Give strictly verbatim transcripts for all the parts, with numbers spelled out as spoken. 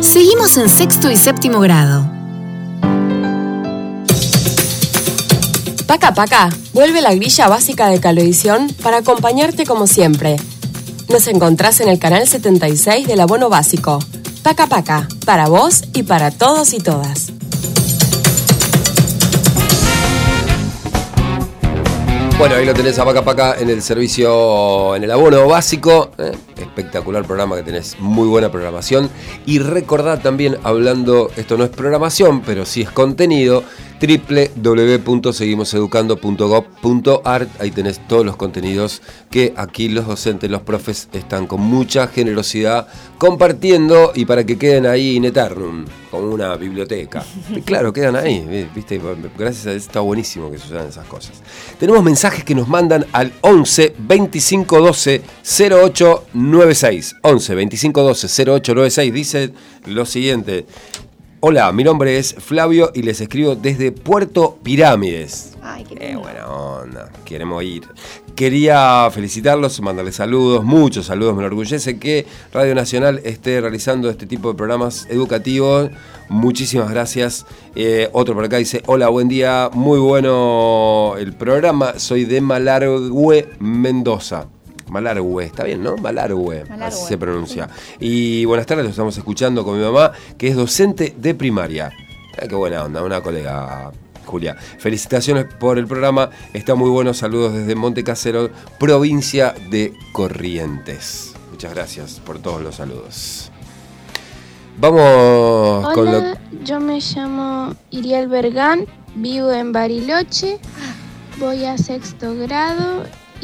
Seguimos en sexto y séptimo grado. Paca Paca, vuelve la grilla básica de Cablevisión para acompañarte como siempre. Nos encontrás en el canal setenta y seis del abono básico. Paca Paca, para vos y para todos y todas. Bueno, ahí lo tenés a Paca Paca en el servicio, en el abono básico. Eh, espectacular programa que tenés, muy buena programación. Y recordad también, hablando, esto no es programación, pero sí es contenido, doble u doble u doble u punto seguimos educando punto gob punto ar. Ahí tenés todos los contenidos que aquí los docentes, los profes están con mucha generosidad compartiendo y para que queden ahí in eternum, como una biblioteca. Y claro, quedan ahí, ¿viste? Gracias a eso está buenísimo que sucedan esas cosas. Tenemos mensajes que nos mandan al once veinticinco doce cero ocho noventa y seis. once veinticinco doce cero ocho noventa y seis dice lo siguiente. Hola, mi nombre es Flavio y les escribo desde Puerto Pirámides. Ay, qué eh, buena onda, queremos ir. Quería felicitarlos, mandarles saludos, muchos saludos. Me enorgullece que Radio Nacional esté realizando este tipo de programas educativos. Muchísimas gracias. Eh, otro por acá dice, hola, buen día, muy bueno el programa. Soy de Malargüe, Mendoza. Malargüe, está bien, ¿no? Malargüe, Malargüe, así se pronuncia. Y buenas tardes, lo estamos escuchando con mi mamá, que es docente de primaria. Ah, qué buena onda, una colega, Julia. Felicitaciones por el programa, está muy bueno. Saludos desde Monte Casero, provincia de Corrientes. Muchas gracias por todos los saludos. Vamos Hola, con lo... yo me llamo Iriel Bergán, vivo en Bariloche, voy a sexto grado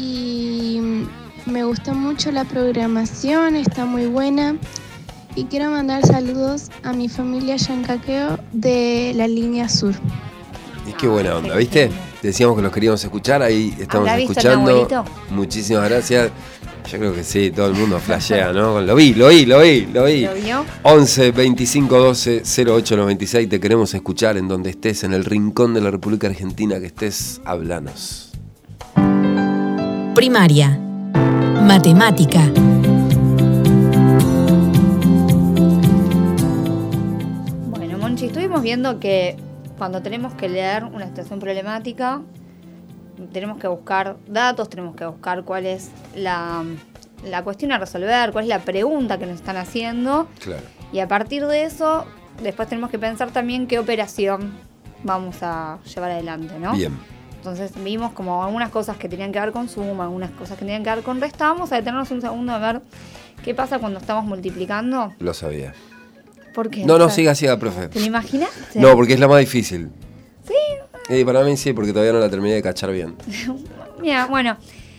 y me gustó mucho la programación, está muy buena. Y quiero mandar saludos a mi familia Yancaqueo de la línea sur. Y qué buena onda, ¿viste? Decíamos que los queríamos escuchar, ahí estamos ¿Habrá visto escuchando. el abuelito? Muchísimas gracias. Yo creo que sí, todo el mundo flashea, ¿no? Lo vi, lo vi, lo vi, lo vi. ¿Lo vio? once veinticinco doce cero ocho noventa y seis, te queremos escuchar en donde estés, en el rincón de la República Argentina que estés, hablanos. Primaria. Matemática. Bueno, Monchi, estuvimos viendo que cuando tenemos que leer una situación problemática, tenemos que buscar datos, tenemos que buscar cuál es la, la cuestión a resolver, cuál es la pregunta que nos están haciendo. Claro. Y a partir de eso, después tenemos que pensar también qué operación vamos a llevar adelante, ¿no? Bien. Entonces vimos como algunas cosas que tenían que ver con suma, algunas cosas que tenían que ver con resta. Vamos a detenernos un segundo a ver qué pasa cuando estamos multiplicando. Lo sabía. ¿Por qué? No, no, O sea, siga, siga, profe. ¿te lo imaginaste? No, porque es la más difícil. Sí. Eh, para mí sí, porque todavía no la terminé de cachar bien. Mira, bueno,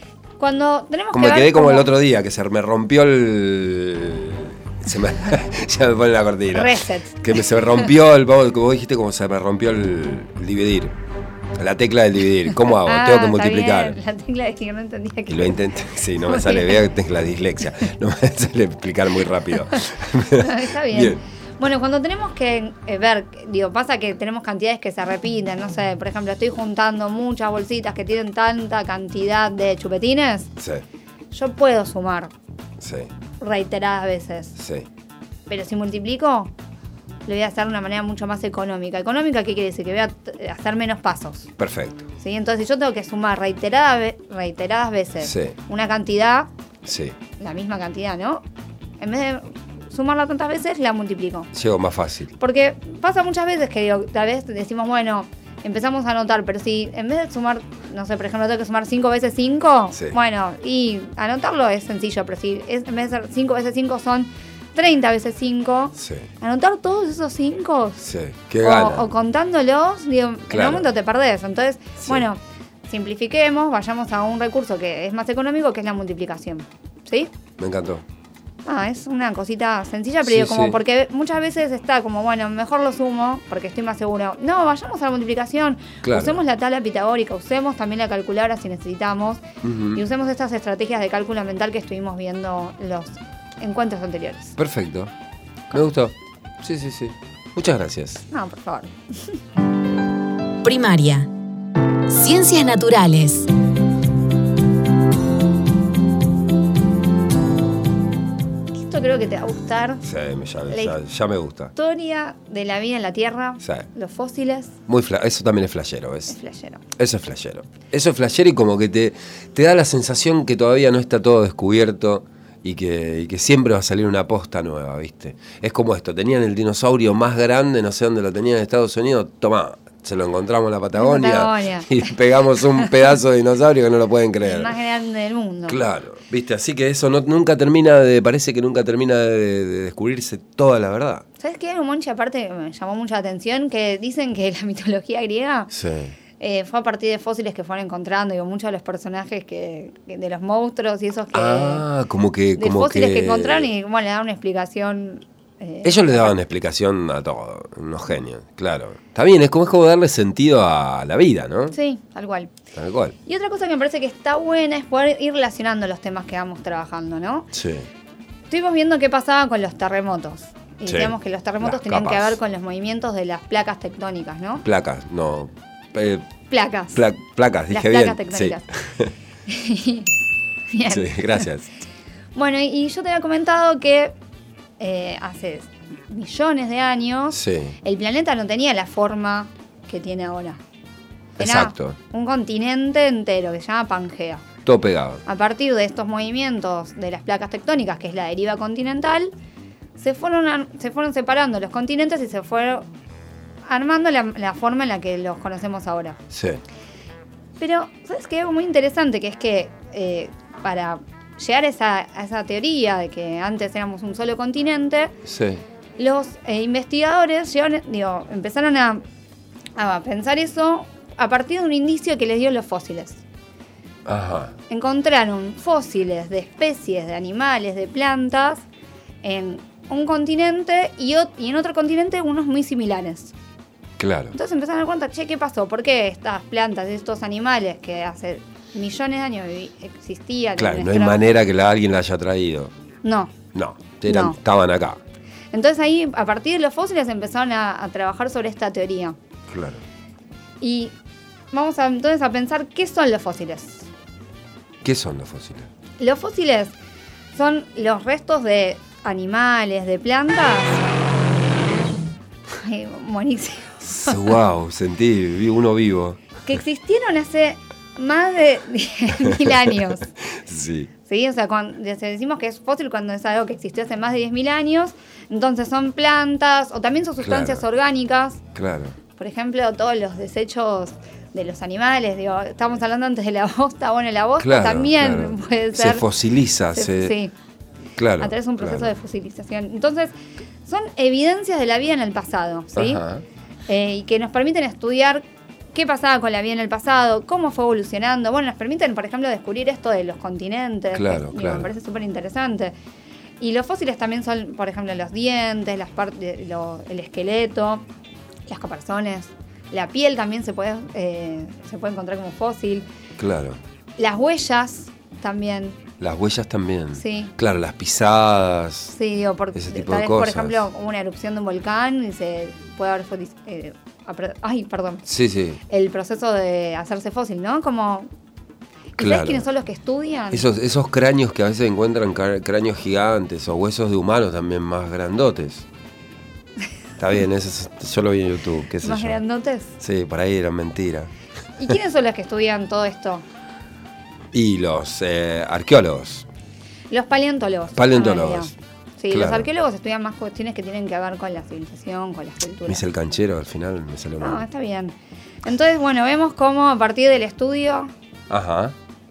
cuando tenemos Como que me ver quedé como cómo- el otro día, que se me rompió el... Se me... ya me pone la cortina. Reset. Que me, se me rompió el... Como vos dijiste, como se me rompió el, el dividir. La tecla del dividir. ¿Cómo hago? Ah, Tengo que está multiplicar. bien. La tecla es que yo no entendía que... Y lo intenté. Sí, no me sale. Vea que tengo la dislexia. No me sale explicar muy rápido. Está bien. Bueno, cuando tenemos que eh, ver, digo, pasa que tenemos cantidades que se repiten, no sé, por ejemplo, estoy juntando muchas bolsitas que tienen tanta cantidad de chupetines, Sí, yo puedo sumar sí, reiteradas veces, sí. pero si multiplico, lo voy a hacer de una manera mucho más económica. ¿Económica qué quiere decir? Que voy a t- hacer menos pasos, Perfecto. ¿sí? Entonces, si yo tengo que sumar reiterada ve- reiteradas veces Sí. una cantidad, Sí. la misma cantidad, ¿no? En vez de sumarla tantas veces, la multiplico. Llego más fácil. Porque pasa muchas veces que digo, tal vez decimos, bueno, empezamos a anotar, pero si en vez de sumar, no sé, por ejemplo, tengo que sumar cinco veces cinco, Sí. bueno, y anotarlo es sencillo, pero si es, en vez de ser cinco veces cinco son treinta veces cinco, Sí, anotar todos esos cinco sí. Qué gana. o, o contándolos, digo, en Claro. un momento te perdés. Entonces, Sí. bueno, simplifiquemos, vayamos a un recurso que es más económico, que es la multiplicación. ¿Sí? Me encantó. Ah, es una cosita sencilla, pero Sí, digo, como sí. porque muchas veces está como, bueno, mejor lo sumo porque estoy más seguro. No, vayamos a la multiplicación. Claro. Usemos la tabla pitagórica, usemos también la calculadora si necesitamos. Ujú. Y usemos estas estrategias de cálculo mental que estuvimos viendo los encuentros anteriores. Perfecto. Me gustó. Sí, sí, sí. Muchas gracias. No, por favor. Primaria. Ciencias naturales. Esto creo creo que te va a gustar. Sí, me, ya, La ya, ya me gusta. Historia de la vida en la Tierra, Sí. los fósiles. Muy fla- eso también es flashero, ¿ves? Es flashero. Eso es flashero. Eso es flashero y como que te, te da la sensación que todavía no está todo descubierto y que, y que siempre va a salir una posta nueva, ¿viste? Es como esto, tenían el dinosaurio más grande, no sé dónde lo tenían en Estados Unidos, tomá, se lo encontramos en la Patagonia, En Patagonia. y pegamos un pedazo de dinosaurio que no lo pueden creer. El más grande del mundo. Claro, ¿viste? Así que eso no, nunca termina de, parece que nunca termina de, de descubrirse toda la verdad. ¿Sabes qué? Algo, Monchi, aparte me llamó mucha atención, que dicen que la mitología griega Sí. eh, fue a partir de fósiles que fueron encontrando, digo, muchos de los personajes que, que de los monstruos y esos que... Ah, como que... de como fósiles que... que encontraron y bueno, le daban una explicación... eh, Ellos le daban explicación a todo, unos genios, claro. Está bien, es como, es como darle sentido a la vida, ¿no? Sí, tal cual. Tal cual. Y otra cosa que me parece que está buena es poder ir relacionando los temas que vamos trabajando, ¿no? Sí. Estuvimos viendo qué pasaba con los terremotos. Y Sí. decíamos que los terremotos Las tenían que capas. ver con los movimientos de las placas tectónicas, ¿no? Placas, no. eh, Placas. pla- placas, Las dije placas bien. tectónicas. Sí. Bien. Sí, gracias. Bueno, y, y yo te había comentado que eh, hace millones de años Sí. el planeta no tenía la forma que tiene ahora. Era Exacto. un continente entero que se llama Pangea. Todo pegado. A partir de estos movimientos de las placas tectónicas, que es la deriva continental, se fueron, a- se fueron separando los continentes y se fueron armando la, la forma en la que los conocemos ahora. Sí. Pero, ¿sabes qué? Algo muy interesante, que es que eh, para llegar a esa, a esa teoría de que antes éramos un solo continente, Sí. los eh, investigadores llegaron, digo, empezaron a, a pensar eso a partir de un indicio que les dio los fósiles. Ajá. Encontraron fósiles de especies, de animales, de plantas en un continente y, ot- y en otro continente unos muy similares. Claro. Entonces empezaron a dar cuenta, che, ¿qué pasó? ¿Por qué estas plantas, estos animales que hace millones de años vivi- existían? Claro, en no hay nuestra- manera que la, alguien la haya traído. No. No, eran, No. estaban acá. Entonces ahí, a partir de los fósiles, empezaron a, a trabajar sobre esta teoría. Claro. Y vamos a, entonces a pensar, ¿qué son los fósiles? ¿Qué son los fósiles? Los fósiles son los restos de animales, de plantas. Ay, buenísimo. Wow, sentí, vi uno vivo. Que existieron hace más de diez mil años. Sí. ¿Sí? O sea, cuando decimos que es fósil cuando es algo que existió hace más de diez mil años, entonces son plantas o también son sustancias Claro. orgánicas. Claro. Por ejemplo, todos los desechos de los animales, digo, estábamos hablando antes de la bosta, bueno, la bosta Claro, también claro. puede ser... Se fosiliza, se- se, sí, claro. a través de un proceso claro. de fosilización. Entonces, son evidencias de la vida en el pasado, ¿sí? Ajá. Eh, y que nos permiten estudiar qué pasaba con la vida en el pasado, cómo fue evolucionando. Bueno, nos permiten, por ejemplo, descubrir esto de los continentes. Claro, que, digo, claro. me parece súper interesante. Y los fósiles también son, por ejemplo, los dientes, las partes, lo- el esqueleto, las caparazones. La piel también se puede, eh, se puede encontrar como fósil. Claro. Las huellas también. Las huellas también. Sí. Claro, las pisadas. Sí, digo, porque Ese tipo tal de vez, por cosas. ejemplo, hubo una erupción de un volcán y se puede haber foti- eh, apre- ay, perdón. Sí, sí. El proceso de hacerse fósil, ¿no? Como. ¿Y Claro. ¿Sabes quiénes son los que estudian? Esos, esos cráneos que a veces encuentran cra- cráneos gigantes o huesos de humanos también más grandotes. Está bien, eso es- yo lo vi en YouTube, qué sé Más yo. grandotes. Sí, por ahí eran mentiras. ¿Y quiénes son los que estudian todo esto? Y los eh, arqueólogos. Los paleontólogos. Paleontólogos. en realidad. Sí, Claro. los arqueólogos estudian más cuestiones que tienen que ver con la civilización, con las Me culturas. hice el canchero al final, me salió No, mal. está bien. Entonces, bueno, vemos cómo a partir del estudio. Ajá.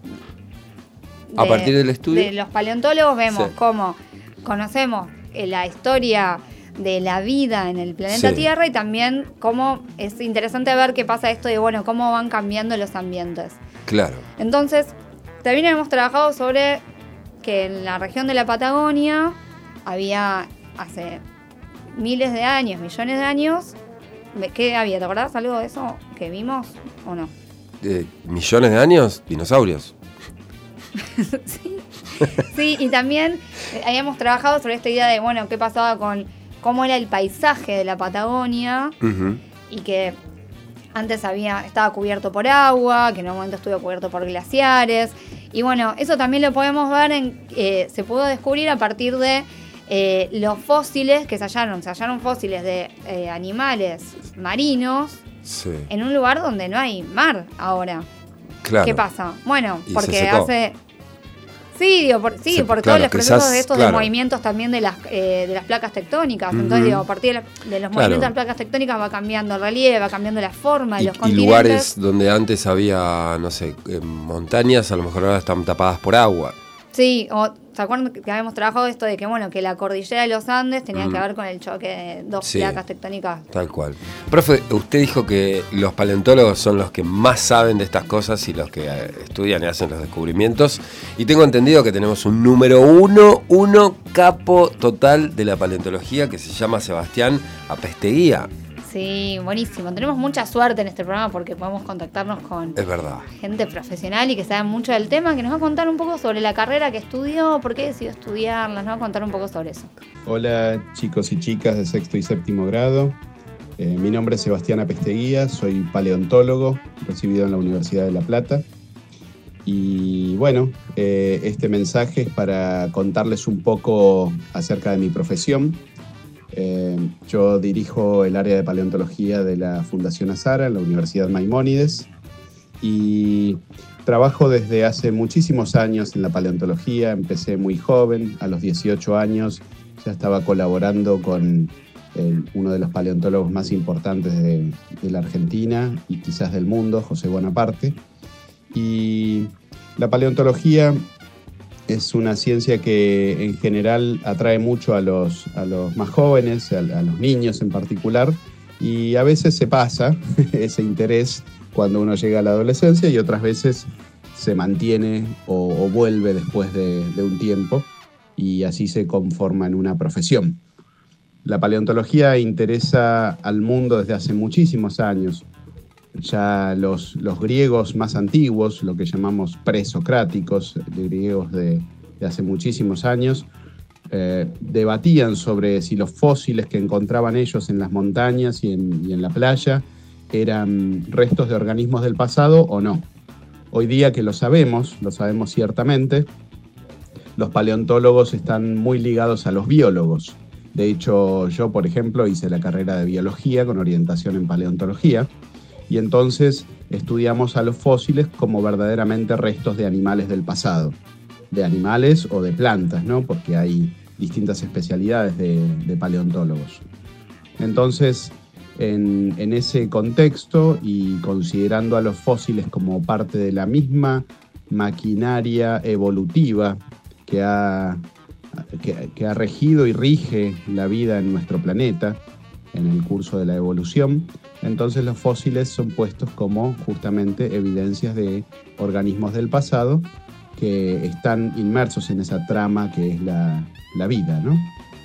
A partir del estudio. De los paleontólogos vemos Sí. cómo conocemos eh, la historia de la vida en el planeta Sí. Tierra y también cómo es interesante ver qué pasa esto de, bueno, cómo van cambiando los ambientes. Claro. Entonces, también hemos trabajado sobre que en la región de la Patagonia había hace miles de años, millones de años, ¿qué había? ¿Te acordás algo de eso que vimos o no? Eh, ¿Millones de años? Dinosaurios. Sí, sí, y también eh, habíamos trabajado sobre esta idea de, bueno, qué pasaba con cómo era el paisaje de la Patagonia Ujú. y que antes había estaba cubierto por agua, que en un momento estuvo cubierto por glaciares. Y bueno, eso también lo podemos ver, en, eh, se pudo descubrir a partir de eh, los fósiles que se hallaron, se hallaron fósiles de eh, animales marinos sí. en un lugar donde no hay mar ahora. Claro. ¿Qué pasa? Bueno, porque hace... Sí, digo, por, sí, se, por claro, todos los procesos quizás, de estos claro. de movimientos también de las eh, de las placas tectónicas. Uh-huh. Entonces, digo, a partir de, la, de los claro. movimientos de las placas tectónicas va cambiando el relieve, va cambiando la forma de y, los y continentes. Y lugares donde antes había, no sé, eh, montañas, a lo mejor ahora están tapadas por agua. Sí, o ¿se acuerdan que habíamos trabajado esto de que, bueno, que la cordillera de los Andes tenía mm. que ver con el choque de dos sí, placas tectónicas? Tal cual. Profe, usted dijo que los paleontólogos son los que más saben de estas cosas y los que estudian y hacen los descubrimientos. Y tengo entendido que tenemos un número uno, uno capo total de la paleontología que se llama Sebastián Apesteguía. Sí, buenísimo. Tenemos mucha suerte en este programa porque podemos contactarnos con es verdad. gente profesional y que sabe mucho del tema, que nos va a contar un poco sobre la carrera que estudió, por qué decidió estudiarla, nos va a contar un poco sobre eso. Hola chicos y chicas de sexto y séptimo grado. Eh, mi nombre es Sebastián Apesteguía, soy paleontólogo, recibido en la Universidad de La Plata. Y bueno, eh, este mensaje es para contarles un poco acerca de mi profesión. Eh, yo dirijo el área de paleontología de la Fundación Azara en la Universidad Maimónides y trabajo desde hace muchísimos años en la paleontología. Empecé muy joven, a los dieciocho años ya estaba colaborando con el, uno de los paleontólogos más importantes de, de la Argentina y quizás del mundo, José Bonaparte. Y la paleontología es una ciencia que en general atrae mucho a los, a los más jóvenes, a, a los niños en particular, y a veces se pasa ese interés cuando uno llega a la adolescencia y otras veces se mantiene o, o vuelve después de, de un tiempo y así se conforma en una profesión. La paleontología interesa al mundo desde hace muchísimos años. Ya los, los griegos más antiguos, lo que llamamos presocráticos, griegos de, de hace muchísimos años, eh, debatían sobre si los fósiles que encontraban ellos en las montañas y en, y en la playa eran restos de organismos del pasado o no. Hoy día que lo sabemos, lo sabemos ciertamente, los paleontólogos están muy ligados a los biólogos. De hecho, yo, por ejemplo, hice la carrera de biología con orientación en paleontología. Y entonces estudiamos a los fósiles como verdaderamente restos de animales del pasado, de animales o de plantas, ¿no? Porque hay distintas especialidades de, de paleontólogos. Entonces, en, en ese contexto y considerando a los fósiles como parte de la misma maquinaria evolutiva que ha, que, que ha regido y rige la vida en nuestro planeta, en el curso de la evolución, entonces los fósiles son puestos como justamente evidencias de organismos del pasado que están inmersos en esa trama que es la, la vida, ¿no?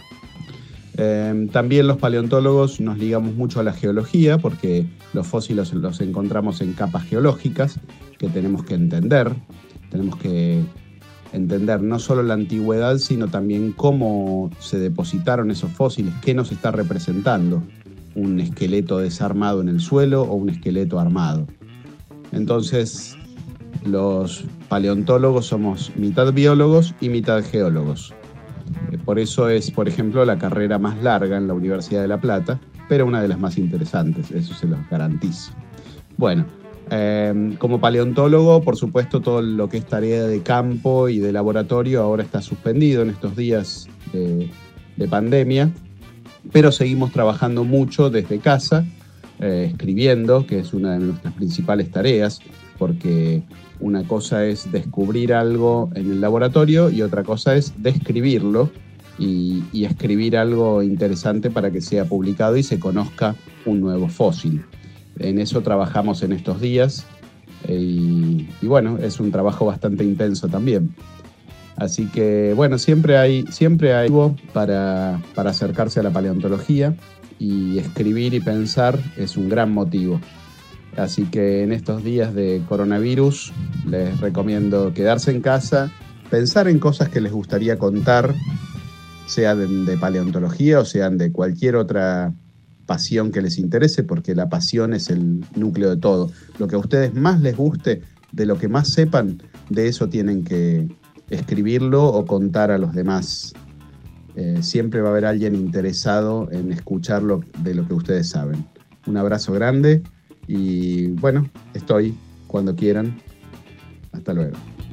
Eh, también los paleontólogos nos ligamos mucho a la geología porque los fósiles los encontramos en capas geológicas que tenemos que entender, tenemos que entender no solo la antigüedad, sino también cómo se depositaron esos fósiles, qué nos está representando, un esqueleto desarmado en el suelo o un esqueleto armado. Entonces, los paleontólogos somos mitad biólogos y mitad geólogos. Por eso es, por ejemplo, la carrera más larga en la Universidad de La Plata, pero una de las más interesantes, eso se los garantizo. Bueno, Eh, como paleontólogo, por supuesto, todo lo que es tarea de campo y de laboratorio ahora está suspendido en estos días de, de pandemia, pero seguimos trabajando mucho desde casa, eh, escribiendo, que es una de nuestras principales tareas, porque una cosa es descubrir algo en el laboratorio y otra cosa es describirlo y, y escribir algo interesante para que sea publicado y se conozca un nuevo fósil. En eso trabajamos en estos días y, y bueno, es un trabajo bastante intenso también. Así que bueno, siempre hay, siempre hay algo para, para acercarse a la paleontología y escribir y pensar es un gran motivo. Así que en estos días de coronavirus les recomiendo quedarse en casa, pensar en cosas que les gustaría contar, sean de, de paleontología o sean de cualquier otra pasión que les interese, porque la pasión es el núcleo de todo. Lo que a ustedes más les guste, de lo que más sepan, de eso tienen que escribirlo o contar a los demás eh, siempre va a haber alguien interesado en escuchar lo, de lo que ustedes saben. Un abrazo grande y bueno, estoy cuando quieran. Hasta luego.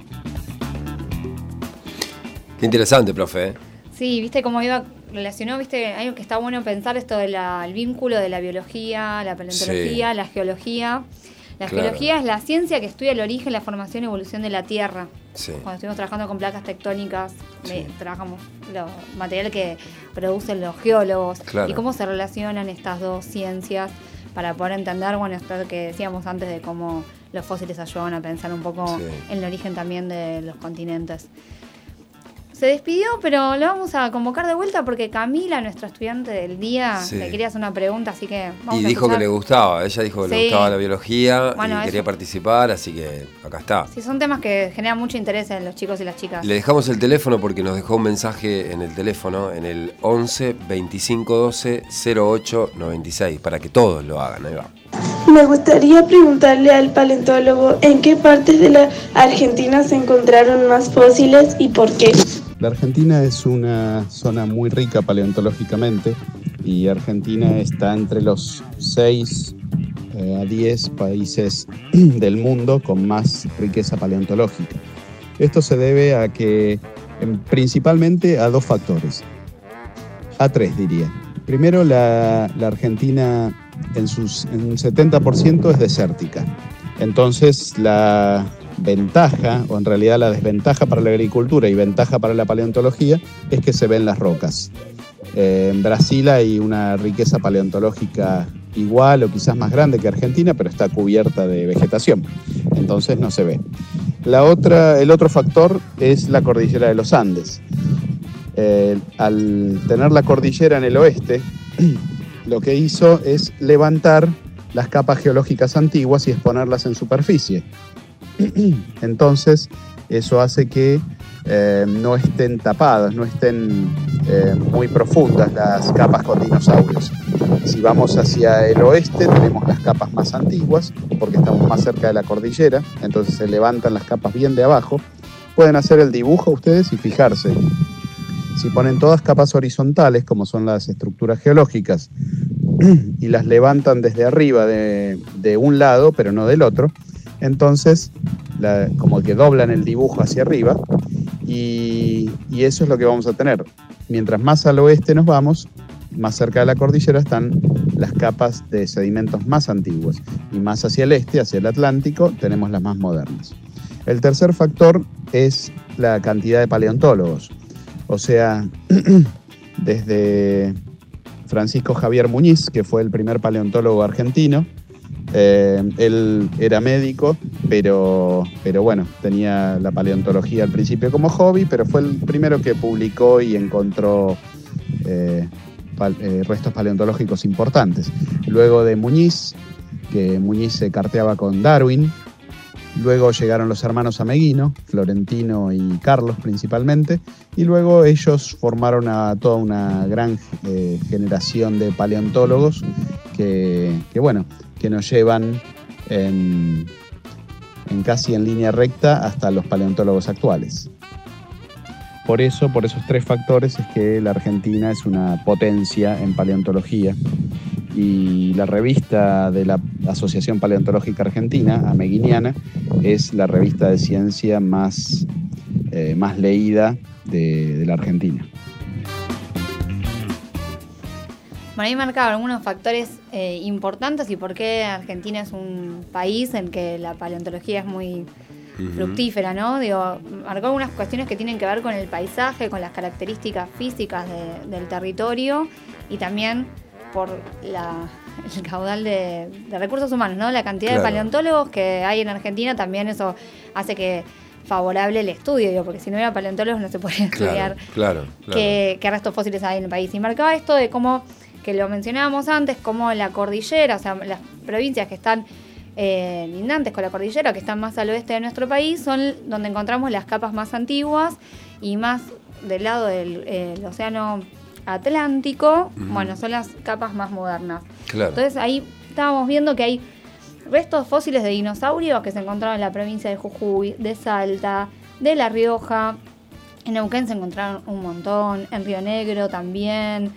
Qué interesante, profe. ¿eh? Sí, viste cómo iba relacionado, viste, algo que está bueno pensar esto del vínculo de la biología, la paleontología, sí. la geología. La claro. geología es la ciencia que estudia el origen, la formación y evolución de la Tierra. Sí. Cuando estuvimos trabajando con placas tectónicas, sí. trabajamos lo material que producen los geólogos claro. y cómo se relacionan estas dos ciencias para poder entender, bueno, esto que decíamos antes de cómo los fósiles ayudan a pensar un poco sí. en el origen también de los continentes. Se despidió, pero lo vamos a convocar de vuelta porque Camila, nuestra estudiante del día, sí. le quería hacer una pregunta, así que vamos y a dijo empezar. Que le gustaba, ella dijo que sí. le gustaba la biología bueno, y quería eso. participar, así que acá está. Sí, son temas que generan mucho interés en los chicos y las chicas. Le dejamos el teléfono porque nos dejó un mensaje en el teléfono, en el once veinticinco doce cero ocho noventa y seis, para que todos lo hagan, ahí va. Me gustaría preguntarle al paleontólogo en qué partes de la Argentina se encontraron más fósiles y por qué. La Argentina es una zona muy rica paleontológicamente y Argentina está entre los seis eh, a diez países del mundo con más riqueza paleontológica. Esto se debe a que, en, principalmente a dos factores, a tres diría. Primero, la, la Argentina en, sus, en un setenta por ciento es desértica, entonces la ventaja, o en realidad la desventaja para la agricultura y ventaja para la paleontología es que se ven las rocas. Eh, en Brasil hay una riqueza paleontológica igual o quizás más grande que Argentina, pero está cubierta de vegetación, entonces no se ve. La otra, el otro factor es la cordillera de los Andes. Eh, al tener la cordillera en el oeste, lo que hizo es levantar las capas geológicas antiguas y exponerlas en superficie. Entonces, eso hace que eh, no estén tapadas, no estén eh, muy profundas las capas con dinosaurios. Si vamos hacia el oeste, tenemos las capas más antiguas, porque estamos más cerca de la cordillera, entonces se levantan las capas bien de abajo. Pueden hacer el dibujo ustedes y fijarse. Si ponen todas capas horizontales, como son las estructuras geológicas, y las levantan desde arriba de, de un lado, pero no del otro, entonces la, como que doblan el dibujo hacia arriba y, y eso es lo que vamos a tener. Mientras más al oeste nos vamos, más cerca de la cordillera están las capas de sedimentos más antiguos y más hacia el este, hacia el Atlántico, tenemos las más modernas. El tercer factor es la cantidad de paleontólogos, o sea, desde Francisco Javier Muñiz, que fue el primer paleontólogo argentino. Eh, él era médico, pero, pero bueno, tenía la paleontología al principio como hobby, pero fue el primero que publicó y encontró eh, pal, eh, restos paleontológicos importantes. Luego de Muñiz, que Muñiz se carteaba con Darwin, luego llegaron los hermanos Ameguino, Florentino y Carlos principalmente, y luego ellos formaron a toda una gran eh, generación de paleontólogos que, que bueno, que nos llevan en, en casi en línea recta hasta los paleontólogos actuales. Por eso, por esos tres factores es que la Argentina es una potencia en paleontología y la revista de la Asociación Paleontológica Argentina, Ameguiniana, es la revista de ciencia más, eh, más leída de, de la Argentina. Bueno, ahí marcaba algunos factores eh, importantes y por qué Argentina es un país en que la paleontología es muy uh-huh. fructífera, ¿no? Digo, marcó algunas cuestiones que tienen que ver con el paisaje, con las características físicas de, del territorio y también por la, el caudal de, de recursos humanos, ¿no? La cantidad claro. de paleontólogos que hay en Argentina, también eso hace que favorable el estudio, digo, porque si no hubiera paleontólogos no se podría estudiar claro, claro, claro. Qué, qué restos fósiles hay en el país. Y marcaba esto de cómo, que lo mencionábamos antes, como la cordillera, o sea, las provincias que están eh, lindantes con la cordillera, que están más al oeste de nuestro país, son donde encontramos las capas más antiguas y más del lado del eh, océano Atlántico, uh-huh. bueno, son las capas más modernas. Claro. Entonces ahí estábamos viendo que hay restos fósiles de dinosaurios que se encontraban en la provincia de Jujuy, de Salta, de La Rioja, En Neuquén se encontraron un montón, en Río Negro también,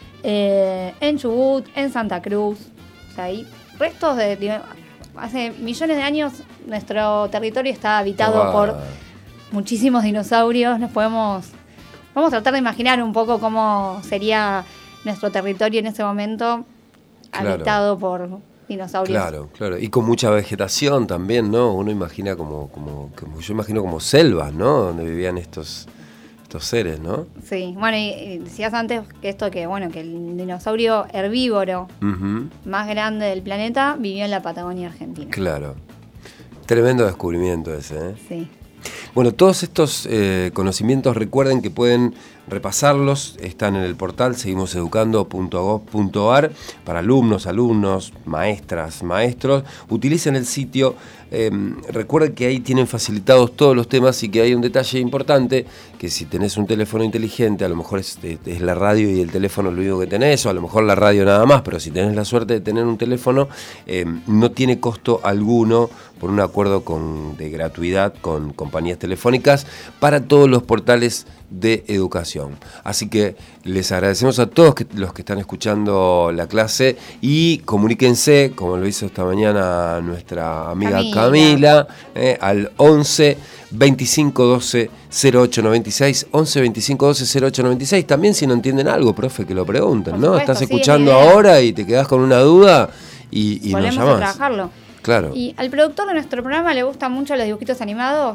eh, en Chubut, en Santa Cruz. O sea, hay restos de, de... Hace millones de años nuestro territorio está habitado Ah. por muchísimos dinosaurios. Nos podemos... Vamos a tratar de imaginar un poco cómo sería nuestro territorio en ese momento, Claro. habitado por dinosaurios. Claro, claro. Y con mucha vegetación también, ¿no? Uno imagina como, como, como yo imagino como selvas, ¿no? Donde vivían estos, estos seres, ¿no? Sí, bueno, y, y decías antes que esto que, bueno, que el dinosaurio herbívoro Ujú. más grande del planeta vivió en la Patagonia Argentina. Claro. Tremendo descubrimiento ese, ¿eh? Sí. Bueno, todos estos eh, conocimientos recuerden que pueden repasarlos, están en el portal seguimoseducando punto gov punto ar para alumnos, alumnos, maestras, maestros. Utilicen el sitio, eh, recuerden que ahí tienen facilitados todos los temas y que hay un detalle importante, que si tenés un teléfono inteligente, a lo mejor es, es la radio y el teléfono lo único que tenés, o a lo mejor la radio nada más, pero si tenés la suerte de tener un teléfono, eh, no tiene costo alguno por un acuerdo con, de gratuidad con compañías telefónicas para todos los portales de educación. Así que les agradecemos a todos que, los que están escuchando la clase y comuníquense, como lo hizo esta mañana nuestra amiga Camila, Camila eh, al once veinticinco doce cero ocho noventa y seis, once veinticinco doce cero ocho noventa y seis. También si no entienden algo, profe, que lo pregunten, Por ¿no? supuesto, Estás sí, escuchando es mi idea. ahora y te quedás con una duda y, y nos Volvemos a llamás. trabajarlo. Claro. Y al productor de nuestro programa le gustan mucho los dibujitos animados.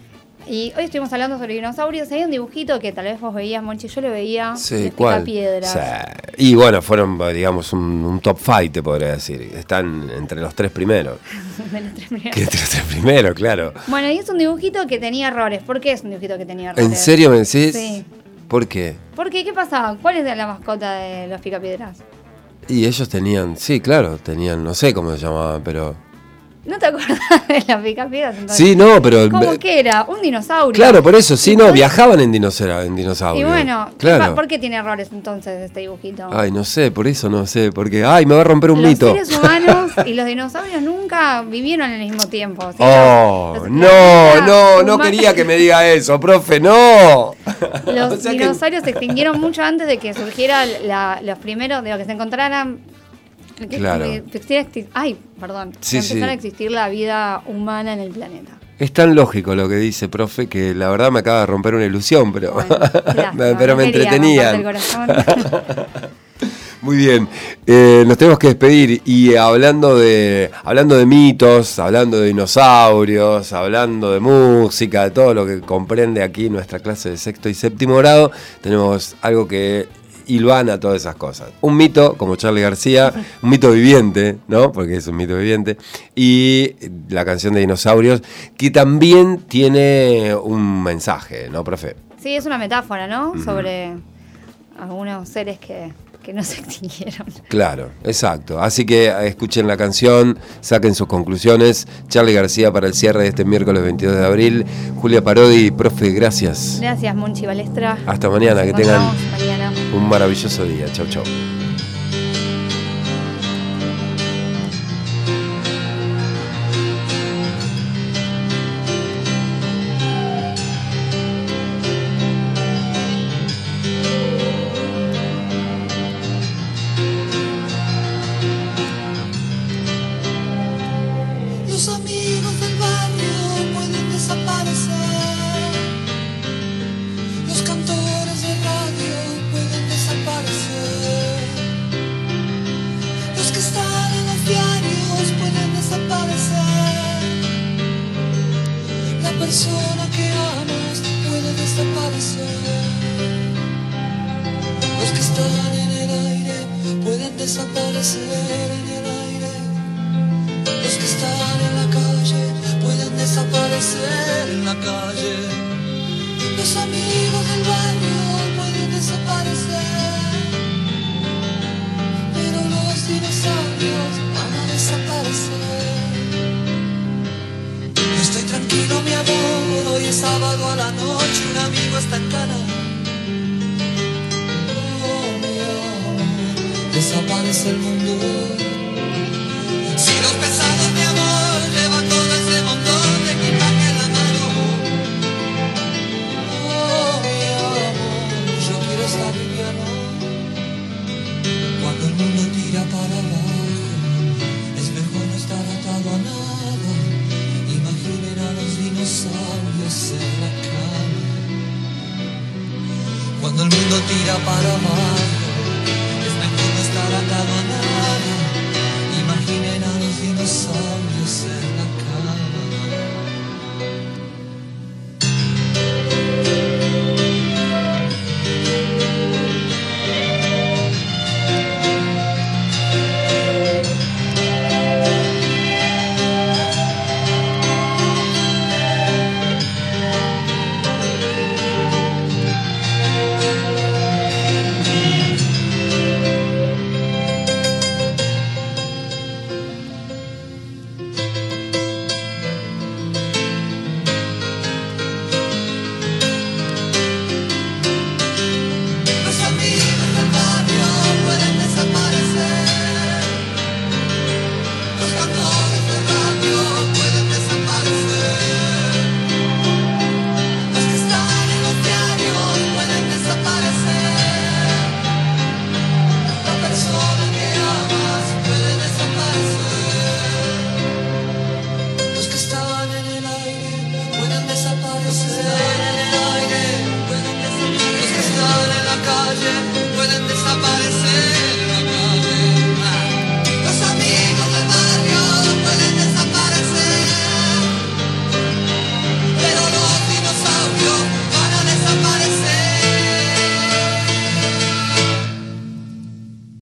Y hoy estuvimos hablando sobre dinosaurios. Hay un dibujito que tal vez vos veías, Monchi, yo lo veía. Sí, de ¿cuál? Picapiedras. Sí. Y bueno, fueron, digamos, un, un top five, te podría decir. Están entre los tres primeros. De los tres primeros. Que entre los tres primeros, claro. Bueno, y es un dibujito que tenía errores. ¿Por qué es un dibujito que tenía errores? ¿En serio me decís? Sí. ¿Por qué? ¿Por qué? ¿Qué pasaba? ¿Cuál es la mascota de los Picapiedras? Y ellos tenían, sí, claro, tenían, no sé cómo se llamaban, pero... ¿No te acordás de las Picapiedras entonces? Sí, no, pero... ¿Cómo que era? Un dinosaurio. Claro, por eso, sí, no, Entonces- viajaban en, dinosaurio, en dinosaurio. Y bueno, ¿qué claro. pa- ¿por qué tiene errores entonces este dibujito? Ay, no sé, por eso no sé, porque, ay, me va a romper un los mito. seres humanos y los dinosaurios nunca vivieron al mismo tiempo. ¿sí? Oh, Los- no, los- no, no huma- quería que me diga eso, profe, no. Los O sea que- dinosaurios se extinguieron mucho antes de que surgiera la- los primeros, de lo que se encontraran. que- Claro. que existiera exti- ay, perdón. Sí, que empezara sí. a existir la vida humana en el planeta. Es tan lógico lo que dice, profe, que la verdad me acaba de romper una ilusión, pero, Bueno, lástima, pero no me quería entretenían. romperte el corazón. Muy bien, eh, nos tenemos que despedir y hablando de, hablando de mitos, hablando de dinosaurios, hablando de música, de todo lo que comprende aquí nuestra clase de sexto y séptimo grado, tenemos algo que hilvana todas esas cosas. Un mito, como Charly García, un mito viviente, ¿no? Porque es un mito viviente, y la canción de dinosaurios, que también tiene un mensaje, ¿no, profe? Sí, es una metáfora, ¿no? Sobre algunos seres que, que no se extinguieron. Claro, exacto. Así que eh, escuchen la canción, saquen sus conclusiones. Charly García para el cierre de este miércoles veintidós de abril. Julia Parodi, profe, gracias. Gracias, Monchi Balestra. Hasta mañana, Nos que tengan encontramos mañana. un maravilloso día. Chau, chau. Los amigos del barrio pueden desaparecer. Los cantores de radio pueden desaparecer. Los que están en los diarios pueden desaparecer. La persona que amas puede desaparecer. Los que están en el aire pueden desaparecer en el aire. Los que están en la calle pueden desaparecer en la calle. Los amigos del barrio pueden desaparecer. Pero los dinosaurios van a desaparecer. Estoy tranquilo, mi amor, hoy es sábado a la noche, un amigo está en cana. Oh, mi amor, desaparece el mundo. Si los pesados, mi amor, llevan todo ese montón de equipaje en la mano. Oh, mi Cuando el mundo tira para abajo, es mejor no estar atado a nada. Imaginen a los dinosaurios en la calle.